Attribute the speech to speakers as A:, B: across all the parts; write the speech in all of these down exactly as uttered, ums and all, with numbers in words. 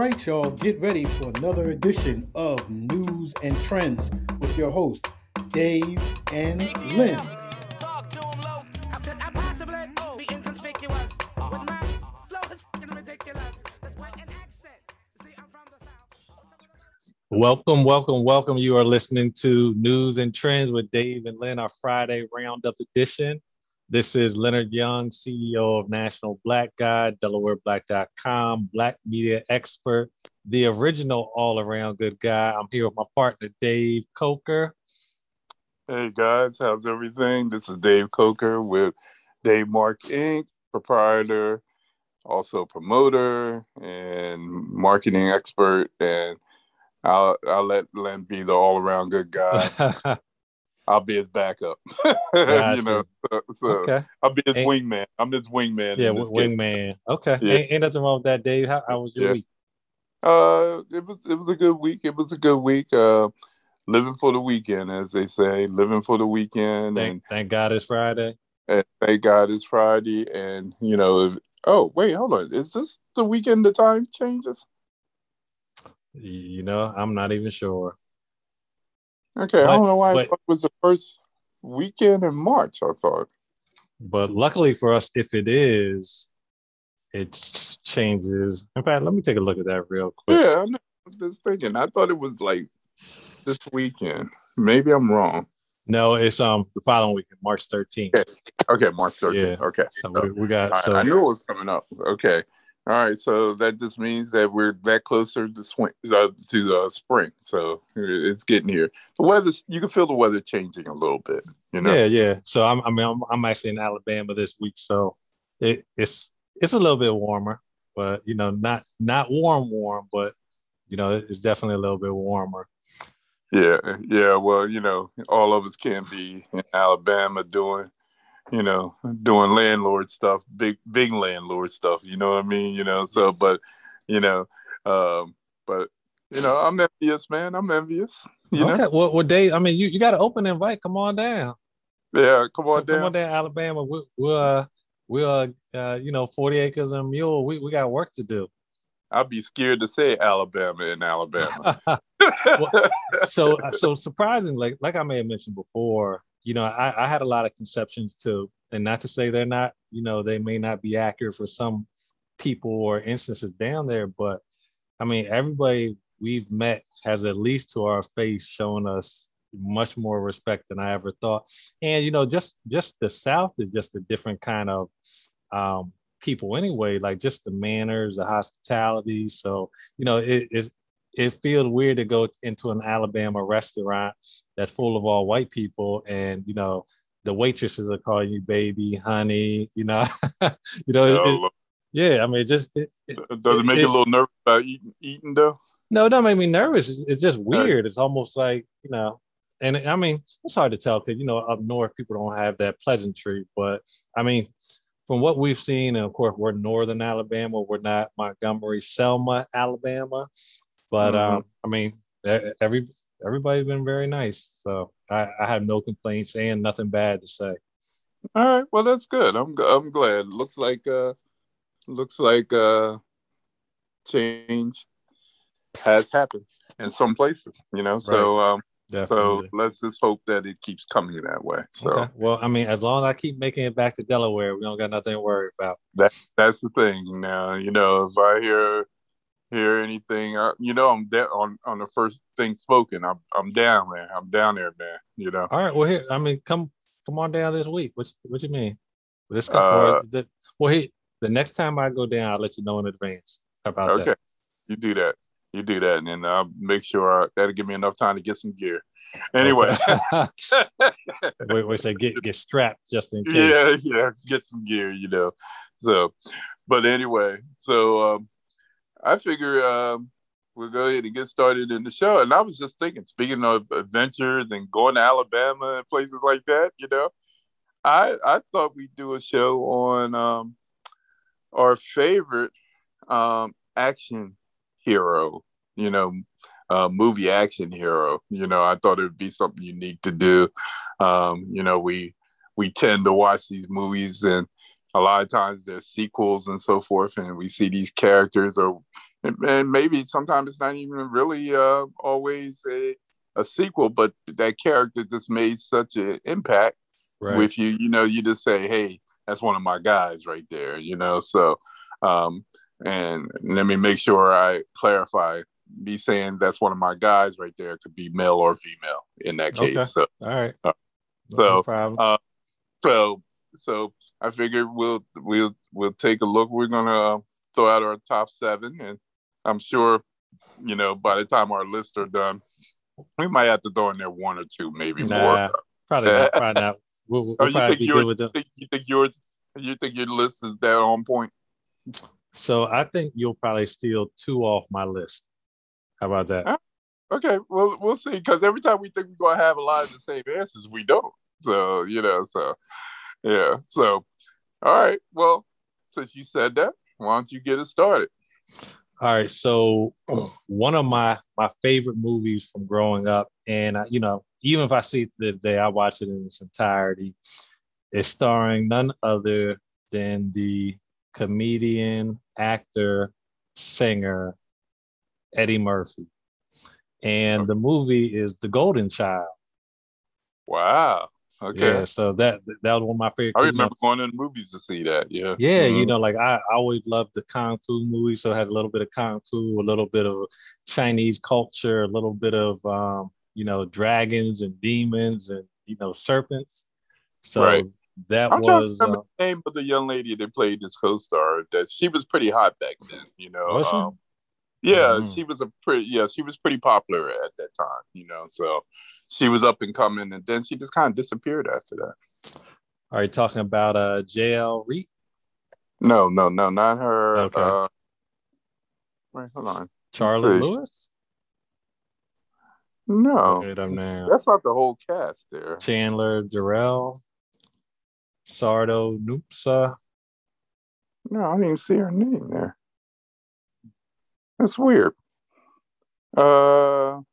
A: right, y'all, get ready for another edition of News and Trends with your hosts, Dave and Lynn.
B: Talk to him low. How could I possibly be inconspicuous? With my flow is fucking ridiculous. That's quite an accent. See, I'm from the South.
C: Welcome, welcome, welcome. You are listening to News and Trends with Dave and Lynn, our Friday Roundup edition. This is Leonard Young, C E O of National Black Guide, Delaware Black dot com, Black media expert, the original all-around good guy. I'm here with my partner, Dave Coker.
D: Hey guys, how's everything? This is Dave Coker with Dave Mark Incorporated, proprietor, also promoter and marketing expert. And I'll I'll let Len be the all-around good guy. I'll be his backup. you know, so, so
C: okay.
D: I'll be his
C: ain't,
D: wingman. I'm his wingman.
C: Yeah, wingman. Okay.
D: Yeah.
C: Ain't, ain't nothing wrong with that, Dave. How, how was your
D: yeah.
C: week?
D: Uh, it was it was a good week. It was a good week. Uh, living for the weekend, as they say. Living for the weekend.
C: Thank,
D: and
C: thank God it's Friday.
D: And thank God it's Friday. And you know, if, oh wait, hold on. Is this the weekend the time changes?
C: You know, I'm not even sure.
D: Okay,
C: but,
D: I don't know why
C: but,
D: it was the first weekend in March, I thought.
C: But luckily for us, if it is, it changes. In fact, let me take a look at that real quick.
D: Yeah, I'm just thinking. I thought it was like this weekend. Maybe I'm wrong.
C: No, it's um the following weekend, March thirteenth.
D: Okay, okay March thirteenth.
C: Yeah.
D: Okay.
C: So we, we got
D: right,
C: so
D: I knew it was coming up. Okay. All right, so that just means that we're that closer to swing uh, to uh, spring. So it's getting here. The weather, you can feel the weather changing a little bit. You know.
C: Yeah, yeah. So I'm, I mean, I'm, I'm actually in Alabama this week, so it, it's it's a little bit warmer, but you know, not not warm, warm, but you know, it's definitely a little bit warmer.
D: Yeah, yeah. Well, you know, all of us can't be in Alabama doing. You know, doing landlord stuff, big, big landlord stuff. You know what I mean? You know, so, but, you know, um, but, you know, I'm envious, man. I'm envious. You
C: okay.
D: know?
C: Well, well, Dave, I mean, you, you got an open invite. Come on down.
D: Yeah, come on
C: come,
D: down.
C: Come on down, Alabama. We, we're, uh, we're, uh, uh, you know, forty acres and a mule. We, we got work to do.
D: I'd be scared to say Alabama in Alabama.
C: well, so, so surprisingly, like, like I may have mentioned before, you know, I, I had a lot of conceptions too, and not to say they're not, you know, they may not be accurate for some people or instances down there, but I mean, everybody we've met has at least to our face shown us much more respect than I ever thought. And, you know, just, just the South is just a different kind of um, people anyway, like just the manners, the hospitality. So, you know, it is, it feels weird to go into an Alabama restaurant that's full of all white people, and you know the waitresses are calling you baby, honey. You know, you know. It, it, yeah, I mean, it just it,
D: it, does it make it, you a little nervous about eating, eating though?
C: No, it don't make me nervous. It's, it's just weird. It's almost like you know, and I mean, it's hard to tell because you know up north people don't have that pleasantry, but I mean. From what we've seen, and of course, we're northern Alabama. We're not Montgomery, Selma, Alabama. But mm-hmm. um, I mean, every everybody's been very nice, so I, I have no complaints and nothing bad to say.
D: All right, well that's good. I'm I'm glad. Looks like uh, looks like uh, change has happened in some places, you know. Right. So um, Definitely. So let's just hope that it keeps coming that way. So
C: okay. Well, I mean, as long as I keep making it back to Delaware, we don't got nothing to worry about.
D: That that's the thing. Now, you know, if I hear. hear anything, uh, you know, I'm de- on on the first thing spoken. I'm I'm down there. I'm down there, man. You know.
C: All right. Well, here. I mean, come come on down this week. What what you mean? This
D: uh,
C: the, well, hey, the next time I go down, I'll let you know in advance about
D: okay.
C: that.
D: Okay, you do that. You do that, and then I'll make sure I, that'll give me enough time to get some gear. Anyway,
C: okay. wait, wait, say get get strapped just in case.
D: Yeah, yeah, get some gear. You know. So, but anyway, so. Um, I figure um, we'll go ahead and get started in the show. And I was just thinking, speaking of adventures and going to Alabama and places like that, you know, I I thought we'd do a show on um, our favorite um, action hero, you know, uh, movie action hero. You know, I thought it would be something unique to do. Um, you know, we we tend to watch these movies and a lot of times there's sequels and so forth, and we see these characters, or and maybe sometimes it's not even really uh, always a a sequel, but that character just made such an impact
C: Right.
D: with you. You know, you just say, "Hey, that's one of my guys right there." You know, so um, and let me make sure I clarify. Me saying that's one of my guys right there could be male or female in that case.
C: Okay.
D: So,
C: All right.
D: uh,
C: No
D: so,
C: problem.
D: uh, so, so I figured we'll we'll we'll take a look. We're gonna uh, throw out our top seven, and I'm sure, you know, by the time our lists are done, we might have to throw in there one or two, maybe
C: Nah,
D: more.
C: probably not. Probably not. We'll, we'll
D: Oh, you
C: probably
D: think
C: be
D: yours?
C: good with them.
D: Think, you think yours? You think your list is that on point?
C: So I think you'll probably steal two off my list. How about that?
D: Huh? Okay, well, we'll see. Because every time we think we're gonna have a lot of the same answers, we don't. So you know, so yeah. So all right. Well, since you said that, why don't you get us started?
C: All right. So one of my my favorite movies from growing up, and I, you know, even if I see it to this day, I watch it in its entirety. It's starring none other than the comedian, actor, singer Eddie Murphy, and the movie is The Golden Child.
D: Wow. Okay.
C: Yeah, so that that was one of my favorite.
D: I
C: 'cause, you
D: remember
C: know,
D: going to the movies to see that. Yeah.
C: yeah, you
D: Mhm.
C: know, like I, I always loved the kung fu movies, so it had a little bit of kung fu, a little bit of Chinese culture, a little bit of um, you know, dragons and demons and you know, serpents. So
D: Right.
C: that
D: I'm trying to
C: was
D: remember
C: uh,
D: the name of the young lady that played this co-star. That she was pretty hot back then. You know.
C: was she?
D: Um, yeah,
C: Mhm.
D: she was a pretty. Yeah, she was pretty popular at that time. You know, so she was up and coming, and then she just kind of disappeared after that.
C: Are you talking about uh J L. Reed?
D: No, no, no, not her.
C: Okay.
D: Uh, wait, hold on. Let's
C: Charlotte
D: see.
C: Lewis?
D: No,
C: Look at them now.
D: that's not the whole cast there.
C: Chandler Jarrell, Sardo Noopsa.
D: No, I didn't even see her name there. That's weird. Uh,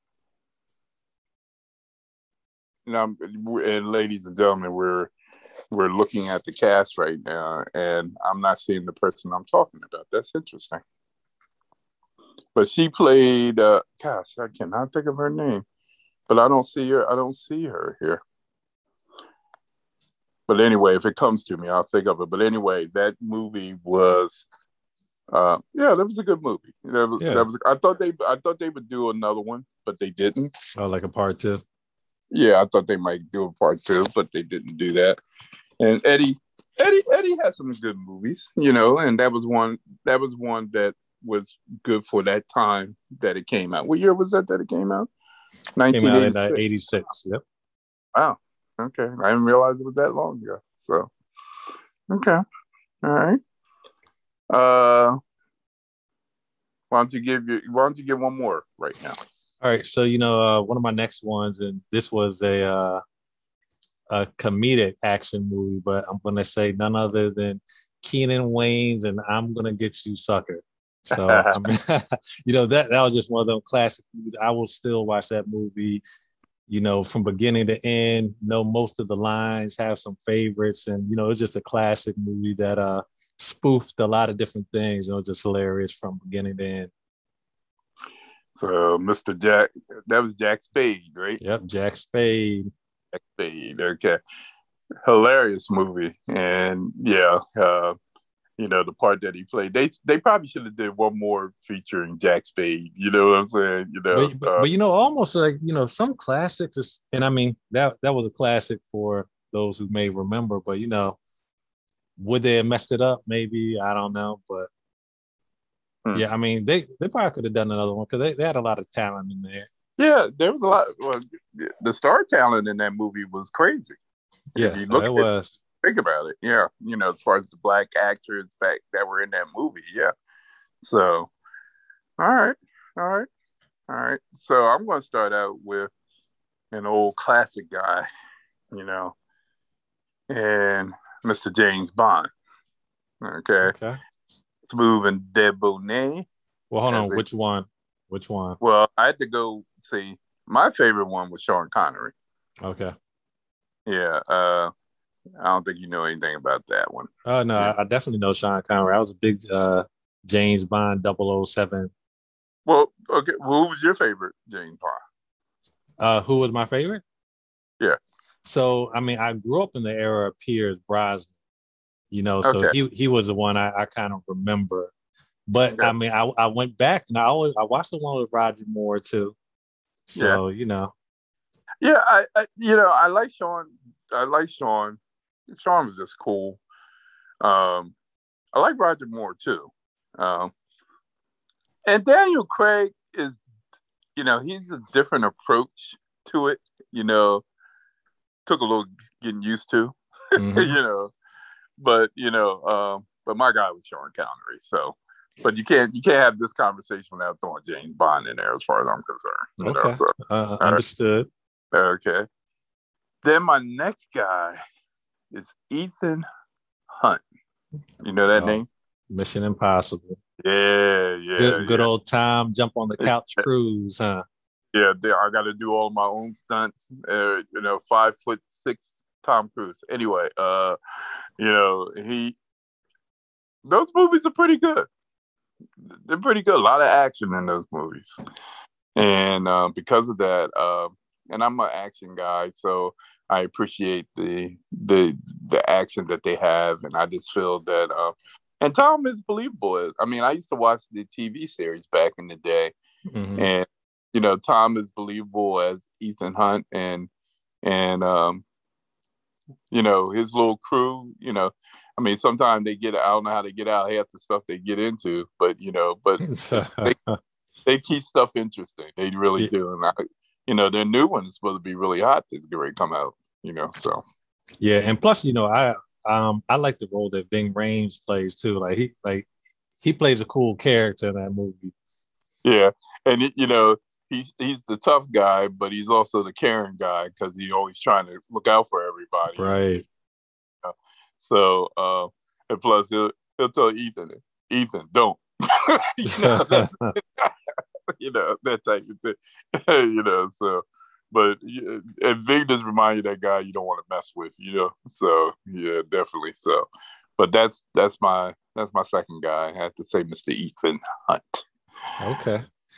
D: you know, and ladies and gentlemen, we're we're looking at the cast right now, and I'm not seeing the person I'm talking about. That's interesting. But she played. Uh, gosh, I cannot think of her name. But I don't see her. I don't see her here. But anyway, if it comes to me, I'll think of it. But anyway, that movie was. Uh, yeah, that was a good movie. That was,
C: Yeah.
D: that was. I thought they. I thought they would do another one, but they didn't.
C: Oh, like a part two.
D: Yeah, I thought they might do a part two, but they didn't do that. And Eddie, Eddie, Eddie had some good movies, you know, and that was one. That was one that was good for that time that it came out. What year was that that it came out?
C: Came out in
D: nineteen eighty-six.
C: uh, eighty-six. Yep.
D: Wow. Okay, I didn't realize it was that long ago. So, okay, all right. Uh, why don't you give you? Why don't you give one more right now?
C: All right. So, you know, uh, one of my next ones, and this was a uh, a comedic action movie, but I'm going to say none other than Keenan Wayne's and I'm Gonna Get You, Sucker. So, I mean, you know, that, that was just one of those classic movies. I will still watch that movie, you know, from beginning to end, know most of the lines, have some favorites. And, you know, it's just a classic movie that uh, spoofed a lot of different things. You know, just hilarious from beginning to end.
D: So, Mister Jack, that was Jack Spade, right?
C: Yep, Jack Spade.
D: Jack Spade, okay. Hilarious movie. And yeah, uh, you know, the part that he played, they they probably should have did one more featuring Jack Spade. You know what I'm saying? You know,
C: But, but,
D: uh,
C: but you know, almost like, you know, some classics, is, and I mean, that that was a classic for those who may remember, but, you know, would they have messed it up? Maybe, I don't know. But
D: Hmm.
C: yeah, I mean, they, they probably could have done another one because they, they had a lot of talent in there.
D: yeah, there was a lot. Well, the star talent in that movie was crazy.
C: Yeah,
D: If you look
C: it
D: at it,
C: was.
D: think about it. Yeah, you know, as far as the black actors back that were in that movie. Yeah. So, all right, all right, all right. So I'm going to start out with an old classic guy, you know, and Mister James Bond. Okay.
C: Okay.
D: Smooth and Debonair.
C: Well, hold on.
D: As a-
C: Which one? Which one?
D: Well, I had to go see. My favorite one was Sean Connery.
C: Okay.
D: Yeah. Uh, I don't think you know anything about that one.
C: Oh no,
D: Yeah.
C: I, I definitely know Sean Connery. I was a big uh, James Bond double oh seven.
D: Well, okay. Who was your favorite James Bond?
C: Uh, who was my favorite?
D: Yeah.
C: So I mean, I grew up in the era of Pierce Brosnan. You know, so
D: Okay.
C: he he was the one I, I kind of remember. But
D: Okay.
C: I mean, I, I went back and I always I watched the one with Roger Moore too. So you know,
D: Yeah, I, I you know I like Sean. I like Sean. Sean was just cool. Um, I like Roger Moore too. Um, and Daniel Craig is, you know, he's a different approach to it. You know, took a little getting used to.
C: mhm.
D: You know, but you know, um, but my guy was Sean Connery. So, but you can't you can't have this conversation without throwing James Bond in there, as far as I'm concerned. You know,
C: Okay,
D: so
C: uh,
D: right.
C: understood.
D: Okay. Then my next guy is Ethan Hunt. You know that
C: Oh,
D: name?
C: Mission Impossible.
D: Yeah, yeah,
C: Good, good
D: yeah.
C: old time jump on the couch cruise, huh?
D: Yeah, there, I got to do all my own stunts. Uh, you know, five foot six Tom Cruise. Anyway, uh, you know, he those movies are pretty good. They're pretty good. A lot of action in those movies, and uh, because of that, uh, and I'm an action guy, so I appreciate the the the action that they have, and I just feel that. Uh, and Tom is believable. I mean, I used to watch the T V series back in the day,
C: Mhm.
D: and you know, Tom is believable as Ethan Hunt, and and um, you know, his little crew. You know, I mean, sometimes they get. I don't know how they get out half the stuff they get into, but you know, but they they keep stuff interesting. They really
C: Yeah.
D: do, and I, you know, their new one is supposed to be really hot. That's going to come out. You know, so
C: Yeah, and plus, you know, I um I like the role that Ving Rhames plays too. Like he like he plays a cool character in that movie.
D: yeah, and it, you know, he's he's the tough guy, but he's also the caring guy because he's always trying to look out for everybody.
C: Right.
D: So, uh, and plus he'll he'll tell Ethan, Ethan, don't. you know, that's, you know, that type of thing. you know, so but and Ving does remind you that guy you don't want to mess with, you know. So yeah, definitely. So, but that's that's my that's my second guy. I have to say, Mister Ethan Hunt.
C: Okay.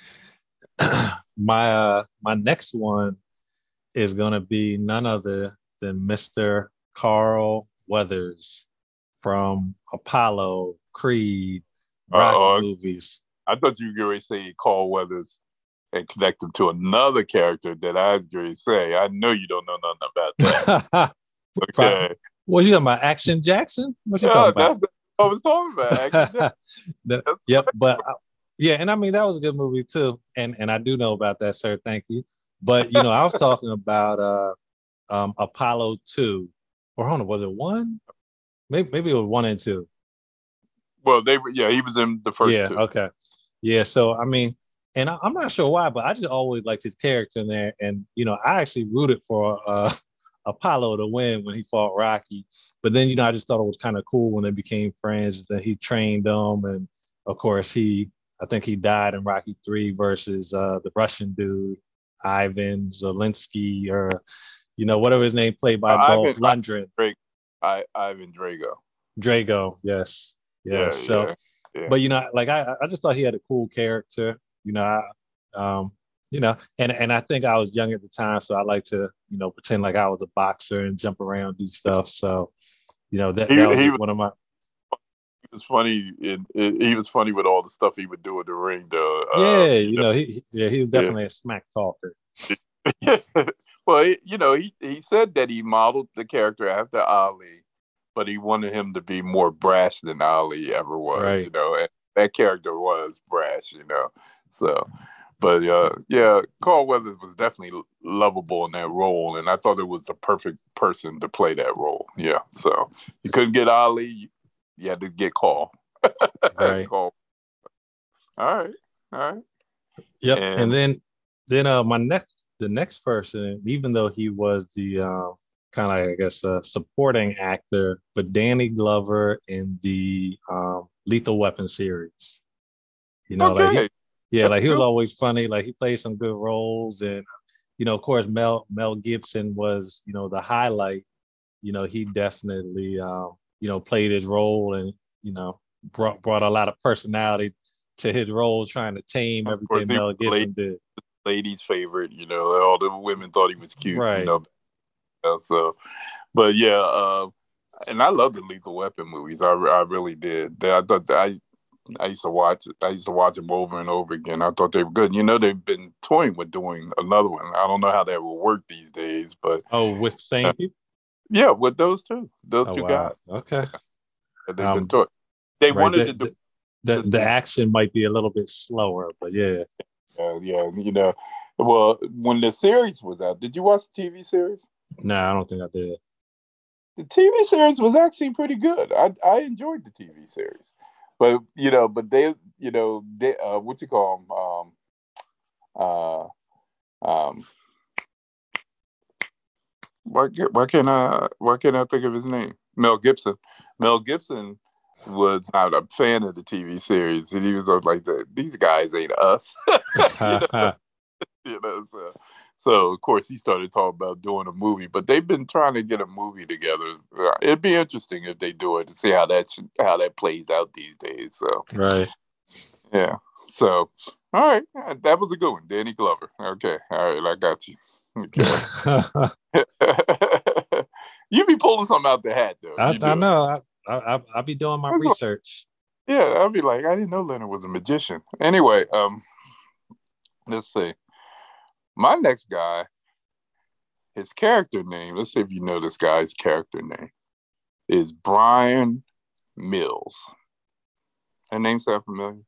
C: my uh my next one is gonna be none other than Mister Carl Weathers from Apollo, Creed, Rocky
D: Uh-oh.
C: movies.
D: I thought you were going to say Carl Weathers and connect him to another character that I was going to say. I know you don't know nothing about that. Okay.
C: What you talking about? Action Jackson? What you
D: yeah,
C: talking about?
D: That's what I was talking about. Action
C: the, yep, right. But uh, yeah, and I mean that was a good movie too, and and I do know about that, sir. Thank you. But you know, I was talking about uh, um, Apollo two, or hold on, was it one? Maybe maybe it was one and two.
D: Well, they yeah, he was in the first
C: yeah,
D: two.
C: Okay. Yeah, so I mean, and I, I'm not sure why, but I just always liked his character in there, and you know, I actually rooted for uh, Apollo to win when he fought Rocky. But then, you know, I just thought it was kind of cool when they became friends. That he trained them, and of course, he I think he died in Rocky three versus uh, the Russian dude Ivan Zelensky, or you know, whatever his name, played by uh, Dolph Lundgren.
D: I, Ivan Drago.
C: Drago, yes. Yeah, yeah, so,
D: yeah, yeah.
C: But you know, like I, I just thought he had a cool character. You know, I, um, you know, and and I think I was young at the time, so I like to, you know, pretend like I was a boxer and jump around, do stuff. So, you know, that, he, that was, was one of my.
D: He was funny. In, in, he was funny with all the stuff he would do in the ring, though.
C: Yeah, um, you, you know, know, he yeah, he was definitely yeah. a smack talker.
D: Well, he, you know, he he said that he modeled the character after Ali, but he wanted him to be more brash than Ali ever was, right. you know, and that character was brash, you know. So, but uh, yeah, Carl Weathers was definitely lovable in that role, and I thought it was the perfect person to play that role. Yeah, so you couldn't get Ali, you had to get Carl.
C: Right.
D: Carl. All right, all right.
C: Yep, and, and then then uh, my next the next person, even though he was the uh, kind of, I guess, a supporting actor, but Danny Glover in the um, Lethal Weapon series. You know,
D: okay.
C: like he, yeah, like he was always funny. Like he played some good roles, and you know, of course, Mel Mel Gibson was, you know, the highlight. you know, he definitely, um, you know, played his role and, you know, brought brought a lot of personality to his role, trying to tame
D: Of course,
C: everything
D: he
C: Mel
D: was
C: Gibson did.
D: ladies' favorite. You know, all the women thought he was cute. You
C: Right.
D: know, so, but yeah, uh, and I love the Lethal Weapon movies. I, I really did. I thought that I I used to watch I used to watch them over and over again. I thought they were good. You know, they've been toying with doing another one. I don't know how that will work these days, but
C: Oh, with
D: uh,
C: same people?
D: yeah, with those two, those
C: Oh
D: two
C: wow.
D: guys,
C: Okay.
D: they've been
C: Um,
D: toying. They
C: right.
D: wanted
C: The,
D: to do
C: the the
D: this
C: the
D: thing.
C: action might be a little bit slower, but yeah.
D: Uh, yeah, you know. Well, when the series was out, did you watch the T V series?
C: Nah, I don't think I did.
D: The T V series was actually pretty good. I I enjoyed the T V series, but you know, but they, you know, they, uh, what you call them? Um, uh, um, why ca- why can't I why can't I think of his name? Mel Gibson. Mel Gibson was not a fan of the T V series, and he was like, "These guys ain't us," you know. You know, so, so of course he started talking about doing a movie, but they've been trying to get a movie together. Uh, It'd be interesting if they do it to see how that should, how that plays out these days. So
C: Right.
D: yeah, so all right, uh, that was a good one, Danny Glover. Okay, all right, I got you. Okay, you be pulling something out the hat though.
C: I
D: You
C: I
D: do it.
C: know. I I I'll be doing my
D: I was like,
C: research.
D: yeah, I'll be like, I didn't know Leonard was a magician. Anyway, um, let's see. My next guy, his character name, let's see if you know this guy's character name, is Brian Mills. That name sound familiar?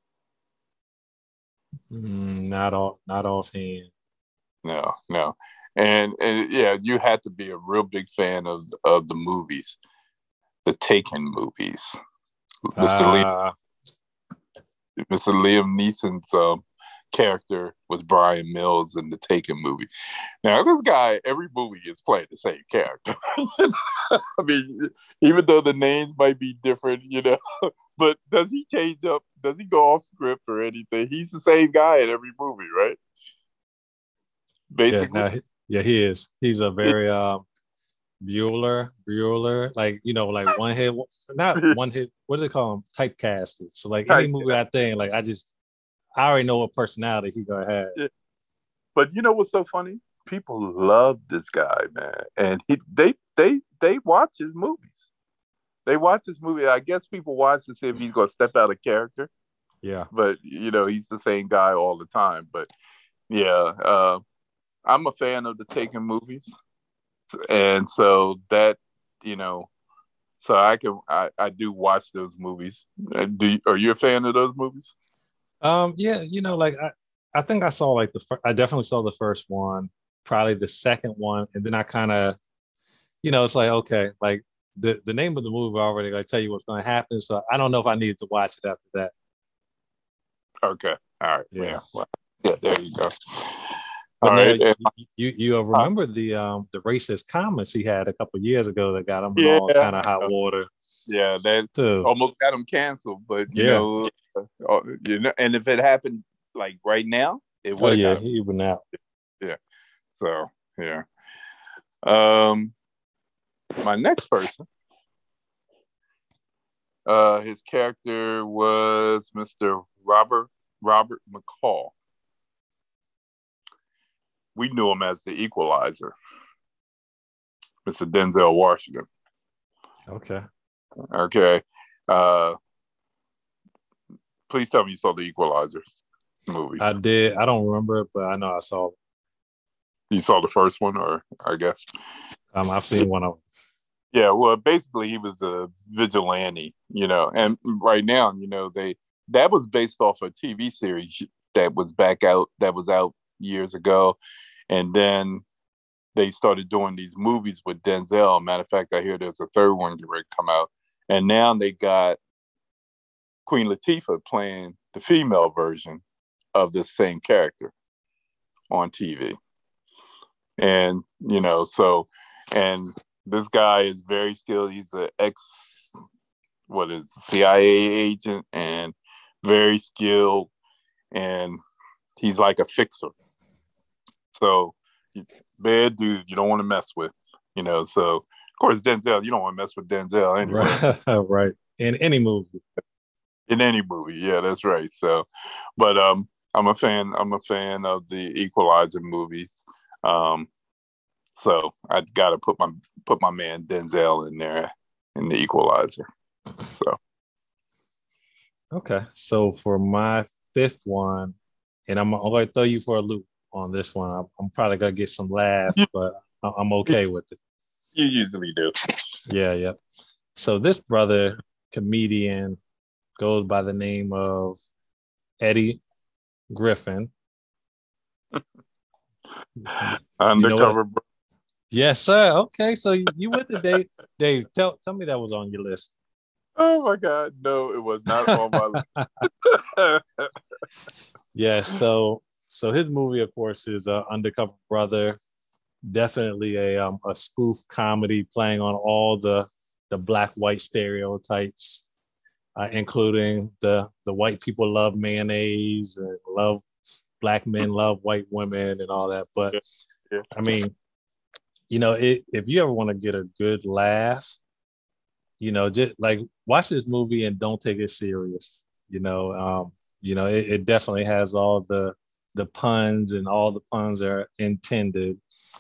C: Mm, not all not offhand.
D: No, no. And and yeah, you had to be a real big fan of of the movies, the Taken movies. Mister Liam,
C: Uh
D: Mister Liam Neeson's um, character was Brian Mills in the Taken movie. Now, this guy, every movie is playing the same character. I mean, even though the names might be different, you know, but does he change up? Does he go off script or anything? He's the same guy in every movie, right?
C: yeah,
D: Basically.
C: no, he- yeah, he is. He's a very um Bueller, Bueller, like you know, like one hit, not one hit. What do they call him? Typecasted. So like any
D: Type,
C: movie I think, like I just, I already know what personality he gonna have.
D: yeah. But you know what's so funny? People love this guy, man, and he they they they watch his movies. They watch this movie. I guess people watch to see if he's gonna step out of character.
C: Yeah.
D: But you know, he's the same guy all the time. But yeah, uh, I'm a fan of the Taken movies, and so that you know, so I can I, I do watch those movies. Uh, Do you, are you a fan of those movies?
C: Um. Yeah. You know, like I, I think I saw like the, fir- I definitely saw the first one, probably the second one, and then I kind of, you know, it's like okay, like the the name of the movie already like tell you what's gonna happen, so I don't know if I need to watch it after that.
D: Okay, all right,
C: Yeah.
D: yeah, well, yeah. There you go.
C: But
D: All
C: now
D: right,
C: you
D: and,
C: you, you
D: uh,
C: remember the um the racist comments he had a couple years ago that got him in
D: yeah,
C: all kind of hot water
D: yeah. That
C: too.
D: almost got him canceled, but you
C: Yeah.
D: know, uh, you know, and if it happened like right now, it
C: Oh
D: would have
C: yeah,
D: got him.
C: he went out.
D: Yeah. So yeah. Um, my next person, uh, his character was Mister Robert Robert McCall. We knew him as the Equalizer, Mister Denzel Washington.
C: Okay.
D: Okay. Uh, please tell me you saw the Equalizer movies.
C: I did. I don't remember it, but I know I saw it.
D: You saw the first one, or I guess.
C: Um, I've seen one of them.
D: Yeah, well, basically he was a vigilante, you know, and right now, you know, they that was based off a T V series that was back out that was out years ago, and then they started doing these movies with Denzel. Matter of fact, I hear there's a third one getting ready to come out, and now they got Queen Latifah playing the female version of the same character on T V, and you know, so and this guy is very skilled. He's an ex, what is it, C I A agent, and very skilled, and he's like a fixer. So bad dude, you don't want to mess with, you know. So course, Denzel. You don't want to mess with Denzel anyway.
C: Right, right. In any movie.
D: In any movie, yeah, that's right. So, but um, I'm a fan. I'm a fan of the Equalizer movies. Um, so I got to put my put my man Denzel in there in the Equalizer. So,
C: okay. So for my fifth one, and I'm, I'm going to throw you for a loop on this one. I'm, I'm probably going to get some laughs, but I'm okay with it.
D: You usually do.
C: Yeah, yeah. So this brother, comedian, goes by the name of Eddie Griffin.
D: Undercover.
C: You know yes, sir. Okay, so you, you went to Dave. Dave, tell tell me that was on your list.
D: Oh my God, no, it was not on my list.
C: Yeah, so so his movie, of course, is uh, Undercover Brother. Definitely a um, a spoof comedy playing on all the the black white stereotypes, uh, including the the white people love mayonnaise and love black men love white women and all that. But
D: yeah, yeah.
C: I mean, you know, it, if you ever want to get a good laugh, you know, just like watch this movie and don't take it serious. You know, um, you know, it, it definitely has all the the puns and all the puns are intended.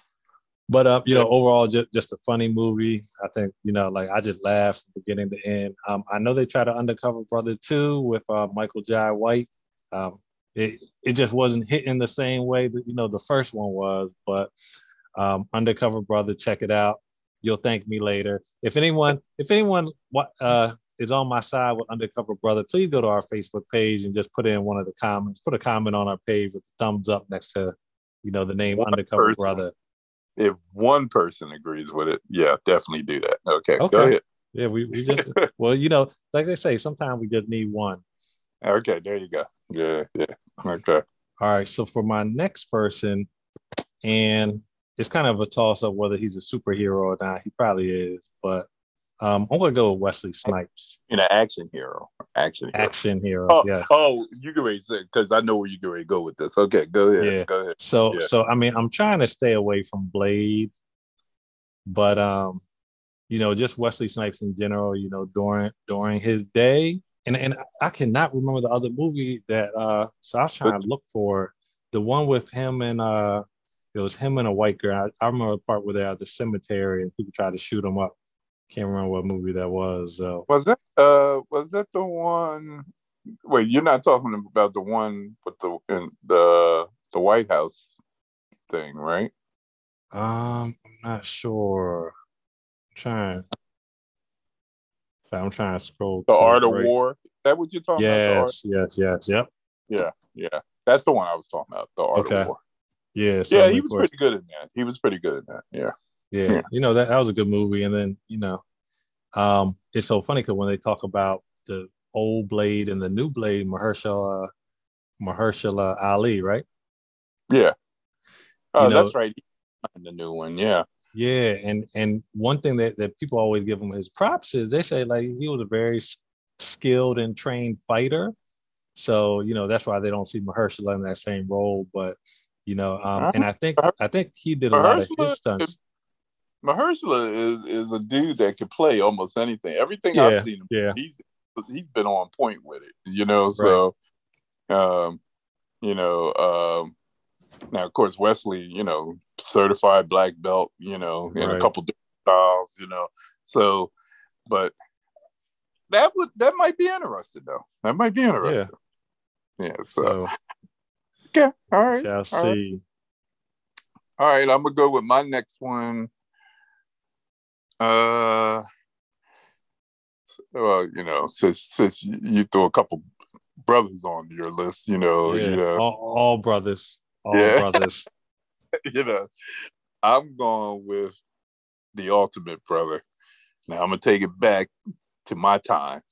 C: But uh, you know, overall, just just a funny movie. I think you know, like I just laughed from beginning to end. Um, I know they tried to Undercover Brother two with uh, Michael Jai White. Um, it it just wasn't hitting the same way that you know the first one was. But um, Undercover Brother, check it out. You'll thank me later. If anyone, if anyone uh, is on my side with Undercover Brother, please go to our Facebook page and just put in one of the comments. Put a comment on our page with a thumbs up next to, you know, the name one Undercover person. Brother.
D: If one person agrees with it, yeah, definitely do that. Okay,
C: okay.
D: Go ahead.
C: Yeah, we, we just, well, you know, like they say, sometimes we just need one.
D: Okay, there you go. Yeah, yeah. Okay.
C: All right, so for my next person, and it's kind of a toss-up whether he's a superhero or not. He probably is, but um, I'm going to go with Wesley Snipes.
D: In an action hero. Action hero.
C: Action hero,
D: oh,
C: yes.
D: Oh, you can ready to because I know where you can ready to go with this. Okay, go ahead.
C: Yeah.
D: Go ahead.
C: So,
D: yeah.
C: so I mean, I'm trying to stay away from Blade, but um, you know, just Wesley Snipes in general. You know, during during his day, and and I cannot remember the other movie that. Uh, so I was trying to look for the one with him and uh, it was him and a white girl. I, I remember the part where they're at the cemetery and people tried to shoot him up. Can't remember what movie that was. Uh,
D: was that uh was that the one? Wait, you're not talking about the one with the in the the White House thing, right?
C: Um, I'm not sure. I'm trying. I'm trying to scroll.
D: The Art of War. Is that what you're talking
C: yes,
D: about?
C: Yes, yes, yes, yep.
D: Yeah, yeah. That's the one I was talking about. The Art
C: okay.
D: of War.
C: Yeah, so
D: yeah,
C: like,
D: he was pretty good in that. He was pretty good in that. Yeah.
C: Yeah, yeah. You know, that, that was a good movie. And then, you know, um, it's so funny because when they talk about the old Blade and the new Blade, Mahershala, uh, Mahershala Ali, right?
D: Yeah. Oh,
C: you know,
D: that's right. The new one, yeah.
C: Yeah, and and one thing that, that people always give him his props is they say like he was a very skilled and trained fighter. So, you know, that's why they don't see Mahershala in that same role. But, you know, um, and I think I think he did a
D: Mahershala,
C: lot of his stunts.
D: Mahershala is, is a dude that can play almost anything. Everything
C: yeah,
D: I've seen him,
C: yeah.
D: he's he's been on point with it, you know. So, right. um, you know, um, now of course Wesley, you know, certified black belt, you know, in right. a couple different styles, you know. So, but that would that might be interesting though. That might be interesting. Yeah. yeah so. so, okay, all right.
C: Shall
D: all
C: see.
D: Right. All right, I'm gonna go with my next one. Uh, well, you know, since since you throw a couple brothers on your list, you know,
C: yeah.
D: you know,
C: all, all brothers, all
D: yeah.
C: brothers.
D: you know, I'm going with the ultimate brother. Now I'm gonna take it back to my time,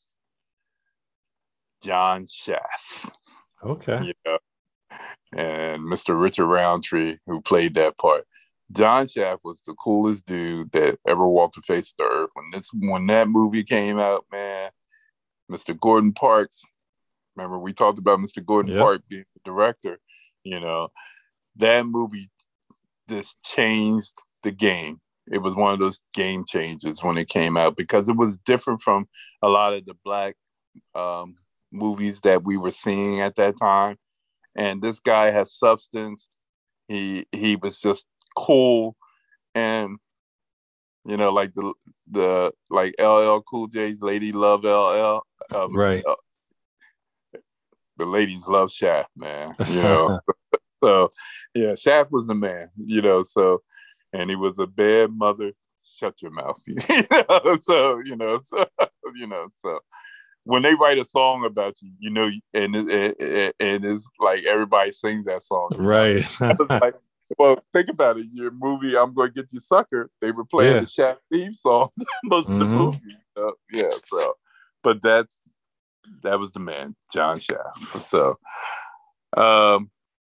D: John Shaft.
C: Okay.
D: You know, and Mister Richard Roundtree, who played that part. John Shaft was the coolest dude that ever walked the face of the earth. When this, when that movie came out, man, Mister Gordon Parks, remember we talked about Mister Gordon yep. Parks being the director, you know, that movie just changed the game. it was one of those game changers when it came out because it was different from a lot of the black um, movies that we were seeing at that time. And this guy has substance. He he was just cool, and you know, like the the like L L Cool J's "Lady Love L L." Um,
C: right.
D: Uh, the ladies love Shaft, man. You know, so yeah, Shaft was the man. You know, so and he was a bad mother. Shut your mouth. You know, so you know, so you know, so. When they write a song about you, you know, and and, and it's like everybody sings that song,
C: right?
D: Like, well, think about it. Your movie, "I'm Going to Get You, Sucker," they were playing yeah. the Shaft theme song most mm-hmm. of the movie. So, yeah, so, but that's that was the man, John Shaft. So, um,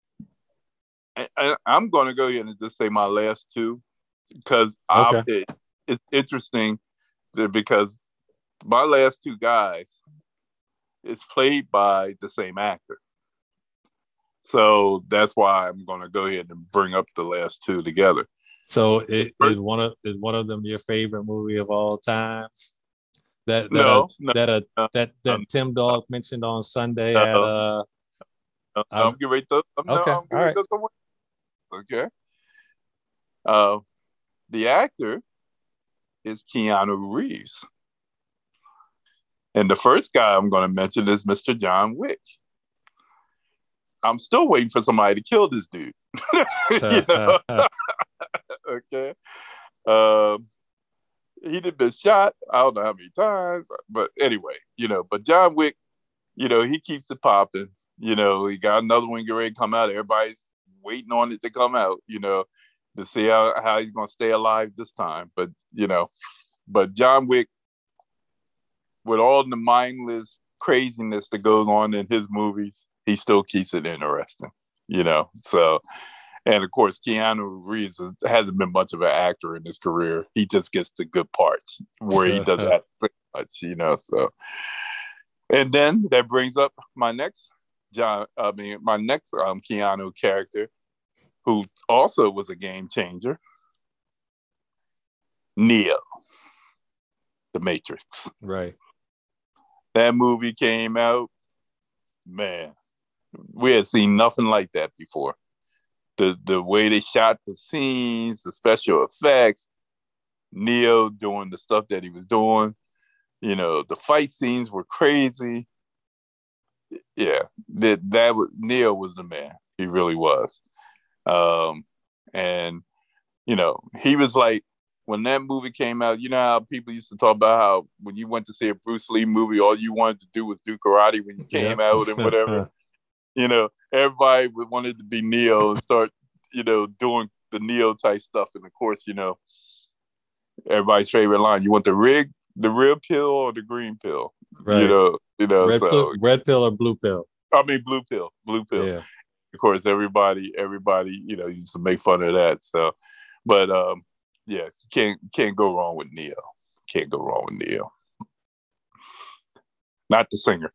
D: I, I'm going to go ahead and just say my last two because okay. it, it's interesting because my last two guys is played by the same actor. So that's why I'm going to go ahead and bring up the last two together.
C: So it, is one of is one of them your favorite movie of all time? That that
D: no,
C: uh,
D: no,
C: that uh,
D: no,
C: that that
D: no,
C: Tim Dog mentioned on Sunday
D: no,
C: at uh.
D: No, I'm getting ready to. I'm,
C: okay,
D: no, I'm getting
C: all
D: right.
C: right.
D: Somewhere. Okay. Uh, the actor is Keanu Reeves. And the first guy I'm going to mention is Mister John Wick. I'm still waiting for somebody to kill this dude. You know? Okay. Um, he'd been shot, I don't know how many times, but anyway, you know, but John Wick, you know, he keeps it popping. You know, he got another one get ready to come out. Everybody's waiting on it to come out, you know, to see how, how he's going to stay alive this time. But, you know, but John Wick, with all the mindless craziness that goes on in his movies, he still keeps it interesting, you know. So, and of course, Keanu Reeves hasn't been much of an actor in his career. He just gets the good parts where he doesn't have to say much, you know. So, and then that brings up my next John. I mean, my next um, Keanu character, who also was a game changer, Neo, The Matrix.
C: Right.
D: That movie came out, man, we had seen nothing like that before. The the way they shot the scenes, the special effects, Neo doing the stuff that he was doing, you know, the fight scenes were crazy. Yeah, that that was Neo was the man. He really was. Um, and you know, he was like, when that movie came out, you know how people used to talk about how when you went to see a Bruce Lee movie, all you wanted to do was do karate when you came yeah. out and whatever. You know, everybody wanted to be Neo and start, you know, doing the Neo type stuff. And of course, you know, everybody's favorite line: you want the rig, the red pill or the green pill?
C: Right.
D: You know, you know.
C: Red,
D: so
C: pill, red pill or blue pill?
D: I mean, blue pill, blue pill.
C: Yeah.
D: Of course, everybody, everybody, you know, used to make fun of that. So, but um. Yeah, can't can't go wrong with Neo. Can't go wrong with Neo. Not the singer.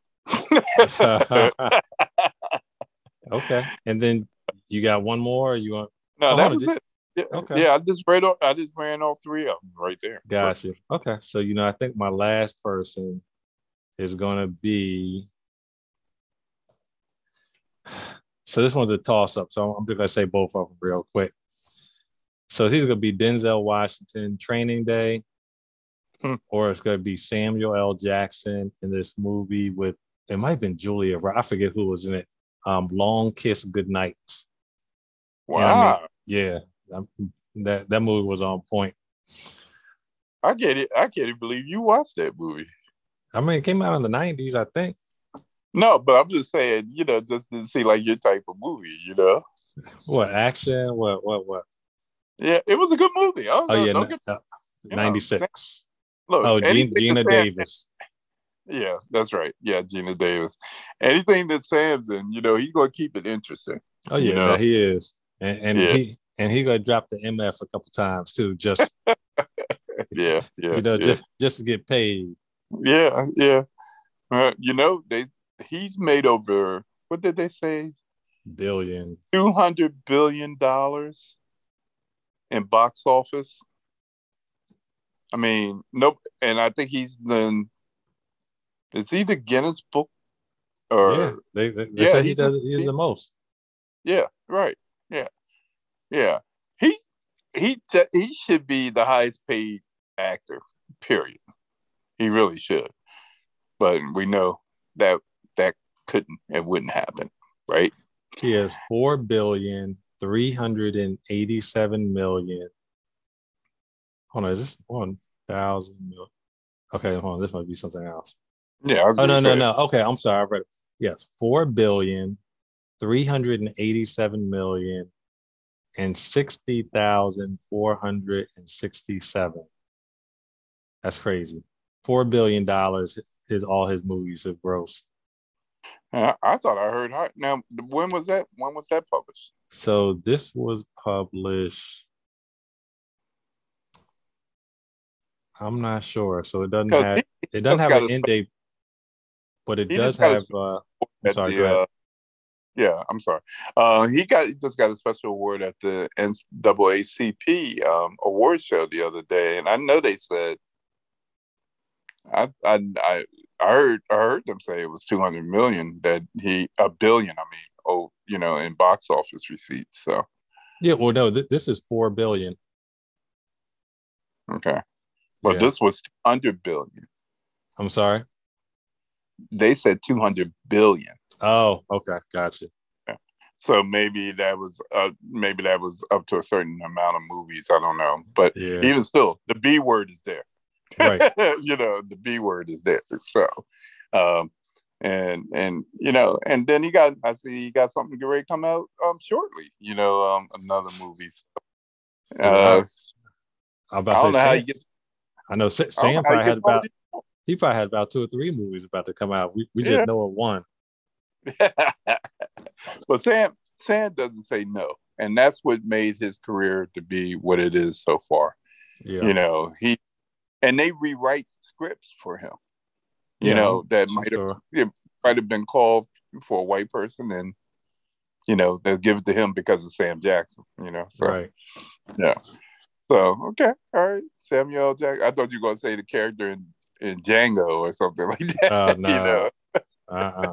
C: Okay, and then you got one more. Or you want?
D: No,
C: oh,
D: that was it. Yeah,
C: okay.
D: Yeah, I just read. All, I just ran all three of them right there.
C: Gotcha. Okay, so you know, I think my last person is gonna be. So this one's a toss up. So I'm just gonna say both of them real quick. So it's either going to be Denzel Washington, Training Day, hmm. or it's going to be Samuel L. Jackson in this movie with, it might have been Julia, I forget who was in it, um, Long Kiss Goodnight.
D: Wow.
C: I mean, yeah, that, that movie was on point.
D: I get it. I can't even believe you watched that movie.
C: I mean, it came out in the nineties, I think.
D: No, but I'm just saying, you know, just to see like your type of movie, you know?
C: What, action? What, what, what?
D: Yeah, it was a good movie. Oh,
C: oh yeah,
D: don't get,
C: uh, ninety-six.
D: Look,
C: oh, Gina, Gina Davis.
D: Yeah, that's right. Yeah, Gina Davis. Anything that Sam's in, you know, he's gonna keep it interesting.
C: Oh yeah,
D: you know?
C: no, he is, and, and
D: yeah.
C: he and he gonna drop the M F a couple times too, just
D: yeah, yeah,
C: you know,
D: yeah.
C: just just to get paid.
D: Yeah, yeah. Uh, you know, they he's made over what did they say?
C: Billion.
D: Two hundred billion dollars in box office I mean, nope. And I think he's the. It's either Guinness Book or
C: Yeah, they they, they
D: yeah,
C: say he
D: he's a,
C: does he is
D: he,
C: the most.
D: yeah, right, yeah, yeah. He he te- he should be the highest paid actor. Period. He really should. But we know that that couldn't and wouldn't happen, right?
C: He has four billion three hundred and eighty-seven million. Hold on, is this one thousand million? Okay, hold on, this might be something else.
D: Yeah, I was
C: Oh
D: gonna
C: no, no,
D: say.
C: no. Okay, I'm sorry, I read it. Yes, four billion three hundred and eighty-seven million and sixty thousand four hundred and sixty-seven. That's crazy. Four billion dollars is all his movies have grossed.
D: I, I thought I heard high. Now, when was that? When was that published?
C: So this was published. I'm not sure. So it doesn't
D: Because
C: have
D: he,
C: it
D: he
C: doesn't
D: just
C: have
D: got
C: an
D: a
C: end date, but it
D: he
C: does
D: just got a
C: have.
D: special
C: Uh,
D: award
C: I'm
D: at
C: sorry. Go
D: the
C: ahead.
D: uh, yeah. I'm sorry. Uh, he got he just got a special award at the N double A C P um, award show the other day, and I know they said I I I, I heard I heard them say it was two hundred million that he a billion. I mean, oh, you know, in box office receipts. So
C: Yeah. Well, no, th- this is four billion.
D: okay, but
C: Yeah.
D: this was two hundred billion.
C: I'm sorry.
D: They said two hundred billion.
C: Oh, okay, gotcha.
D: So maybe that was uh, maybe that was up to a certain amount of movies. I don't know, but
C: Yeah.
D: even still, the B word is there.
C: Right.
D: You know, the B word is there. So, um, and and you know, and then he got I see he got something ready to come out um shortly. You know, um another movie. So,
C: Yeah.
D: uh,
C: I, I'm
D: I
C: about to
D: don't
C: say
D: know how
C: Sam.
D: he gets.
C: I know Sa-
D: I don't know
C: Sam
D: how he
C: probably had
D: gets all
C: about he probably had about two or three movies about to come out. We we
D: these-
C: just know of one.
D: Yeah. But Sam Sam doesn't say no, and that's what made his career to be what it is so far.
C: Yeah.
D: You know, he and they rewrite scripts for him. You
C: Yeah,
D: know,
C: I'm
D: that might have
C: sure.
D: it might have been called for a white person, and you know they'll give it to him because of Sam Jackson. You know, so
C: Right.
D: yeah. So okay, all right, Samuel Jackson. I thought you were gonna say the character in, in Django or something like that.
C: Oh
D: You know,
C: no. Uh-uh.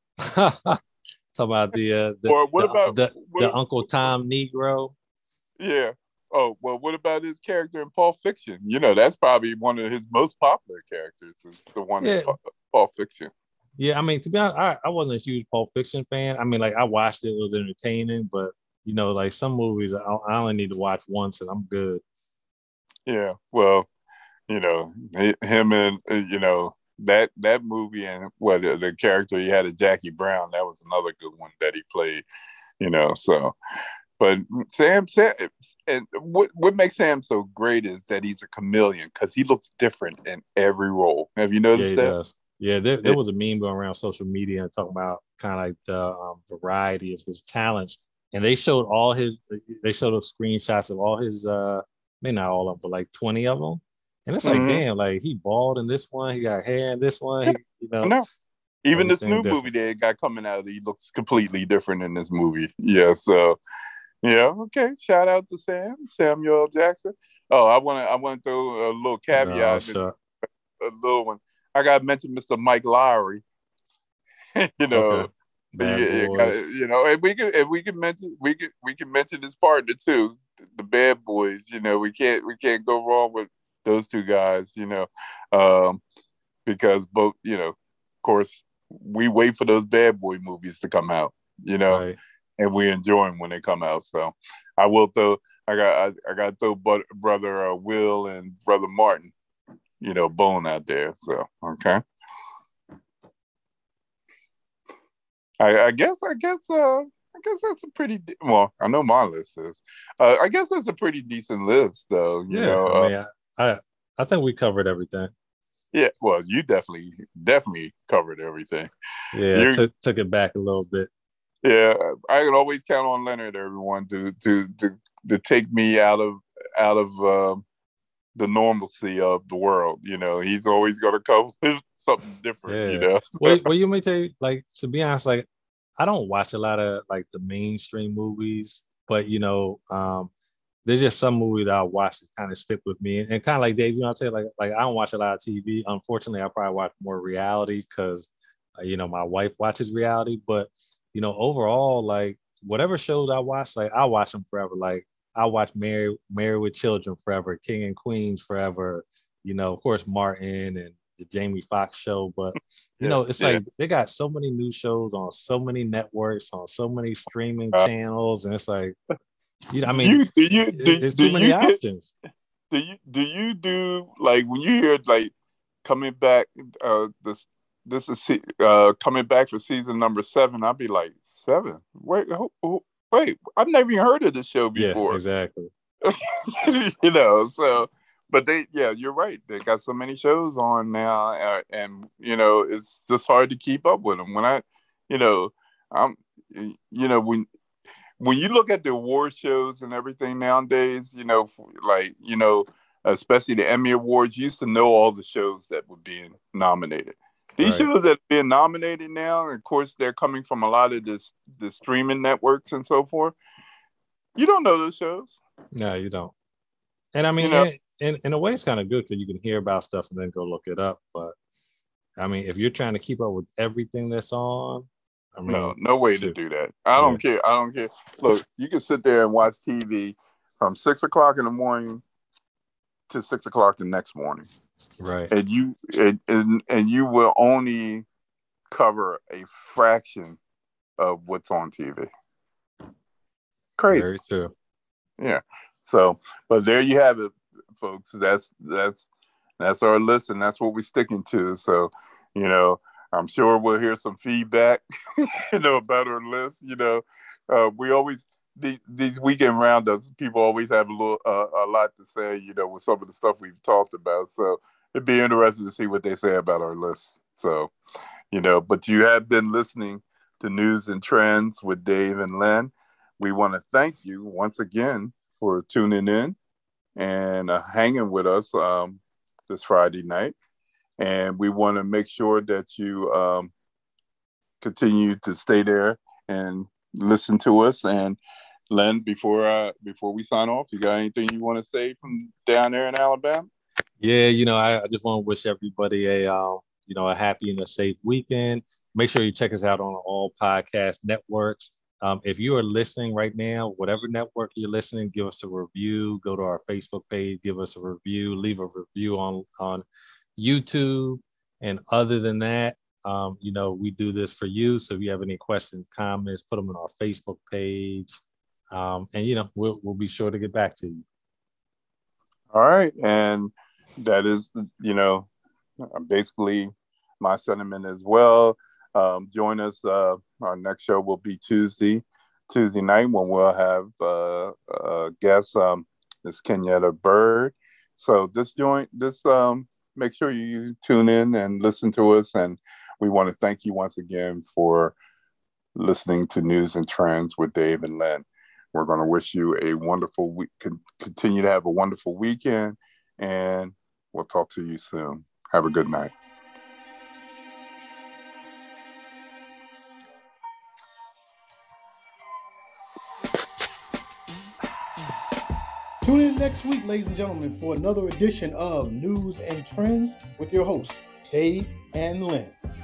C: Talking about the uh, the
D: or what
C: the,
D: about
C: the,
D: what,
C: the Uncle Tom Negro.
D: yeah. Oh, well, what about his character in Pulp Fiction? You know, that's probably one of his most popular characters, is the one
C: Yeah.
D: in Pulp, Pulp Fiction.
C: Yeah, I mean, to be honest, I, I wasn't a huge Pulp Fiction fan. I mean, like I watched it, it was entertaining, but you know, like some movies, I, I only need to watch once and I'm good.
D: Yeah, well, you know, hi- him and, uh, you know, that that movie and what the, the character he had of Jackie Brown, that was another good one that he played, you know, so. But Sam, Sam and what, what makes Sam so great is that he's a chameleon because he looks different in every role. Have you
C: Yeah,
D: noticed
C: he
D: that?
C: does. Yeah, there, there
D: Yeah.
C: was a meme going around social media and talking about kind of like the um, variety of his talents, and they showed all his. They showed up screenshots of all his. uh Maybe not all of them, but like twenty of them, and it's like,
D: Mhm.
C: damn, like he bald in this one, he got hair in this one, he, you
D: I
C: know,
D: know. Even this
C: everything
D: new movie
C: different.
D: that got coming out, he looks completely different in this movie. Yeah, so yeah, okay. Shout out to Sam, Samuel Jackson. Oh, I want to I want to throw a little
C: Oh,
D: caveat,
C: sure.
D: a little one. I got to mention Mister Mike Lowry. You know,
C: Okay.
D: you,
C: Bad
D: you, gotta,
C: Boys.
D: you know, and we can and we can mention we can we can mention his partner too, the Bad Boys. You know, we can't we can't go wrong with those two guys. You know, um, because both, you know, of course, we wait for those Bad Boy movies to come out. You know,
C: Right.
D: and we enjoy them when they come out. So I will throw I got I, I got to throw but, brother uh, Will and brother Martin, you know, bone out there. So okay. I, I guess I guess uh I guess that's a pretty de- well. I know my list is. Uh, I guess that's a pretty decent list, though. You
C: Yeah.
D: know.
C: I
D: Uh,
C: mean, I, I I think we covered everything.
D: yeah. Well, you definitely definitely covered everything.
C: Yeah,
D: You
C: took took it back a little bit.
D: yeah. I can always count on Leonard, everyone, to to to to take me out of out of um, the normalcy of the world. You know, he's always going to come with something different. You
C: Yeah.
D: know.
C: Well, well, you may tell you, like, to be honest, like I don't watch a lot of like the mainstream movies, but you know, um, there's just some movie that I watch that kind of stick with me, and, and kind of like Dave, you know, what I'm saying, like like I don't watch a lot of T V. Unfortunately, I probably watch more reality because uh, you know my wife watches reality. But you know, overall, like whatever shows I watch, like I watch them forever. Like I watch Married Married with Children forever, King and Queens forever. You know, of course, Martin and the Jamie Foxx show. But you
D: Yeah,
C: know, it's
D: yeah.
C: like they got so many new shows on so many networks, on so many streaming
D: Uh,
C: channels, and it's like, you know, I
D: do
C: mean,
D: you do you
C: it,
D: do,
C: it's
D: do
C: too many
D: you get,
C: options.
D: do you do you do like when you hear like coming back uh this this is se- uh coming back for season number seven? I'll be like, seven? Wait, who, who, wait, I've never even heard of this show
C: Yeah,
D: before.
C: exactly.
D: You know, so but they yeah, you're right. They got so many shows on now, uh, and you know, it's just hard to keep up with them. When I, you know, I'm, you know, when when you look at the award shows and everything nowadays, you know, for, like, you know, especially the Emmy Awards, you used to know all the shows that were being nominated. These
C: Right.
D: shows that are being nominated now, and of course, they're coming from a lot of this the streaming networks and so forth. You don't know those shows,
C: No, you don't. And I
D: you
C: mean,
D: know.
C: in, in, in a way, it's kind of good because you can hear about stuff and then go look it up. But I mean, if you're trying to keep up with everything that's on, I mean,
D: No, no way to
C: shoot.
D: do that. I
C: Yeah.
D: don't care. I don't care. Look, you can sit there and watch T V from six o'clock in the morning to six o'clock the next morning,
C: Right.
D: and you and, and and you will only cover a fraction of what's on T V. Crazy.
C: Very true.
D: Yeah. So, but there you have it, folks. That's that's that's our list, and that's what we're sticking to. So, you know, I'm sure we'll hear some feedback, you know, about our list. You know, uh, we always these these weekend roundups. People always have a little uh, a lot to say, you know, with some of the stuff we've talked about. So it'd be interesting to see what they say about our list. So, you know, but you have been listening to News and Trends with Dave and Len. We want to thank you once again for tuning in and uh, hanging with us um, this Friday night. And we want to make sure that you um, continue to stay there and listen to us. And Len, before uh, before we sign off, you got anything you want to say from down there in Alabama?
C: Yeah, you know, I, I just want to wish everybody a um, you know, a happy and a safe weekend. Make sure you check us out on all podcast networks. Um, if you are listening right now, whatever network you're listening, give us a review. Go to our Facebook page, give us a review, leave a review on on YouTube. And other than that, um, you know, we do this for you. So if you have any questions, comments, put them on our Facebook page. Um, and, you know, we'll, we'll be sure to get back to you.
D: All right. And that is, you know, basically my sentiment as well. Um, join us. Uh, our next show will be Tuesday, Tuesday night when we'll have uh, a guest, um, Miss Kenyatta Bird. So just join, just um, make sure you tune in and listen to us. And we want to thank you once again for listening to News and Trends with Dave and Len. We're going to wish you a wonderful week. Continue to have a wonderful weekend, and we'll talk to you soon. Have a good night.
A: Tune in next week, ladies and gentlemen, for another edition of News and Trends with your hosts, Dave and Len.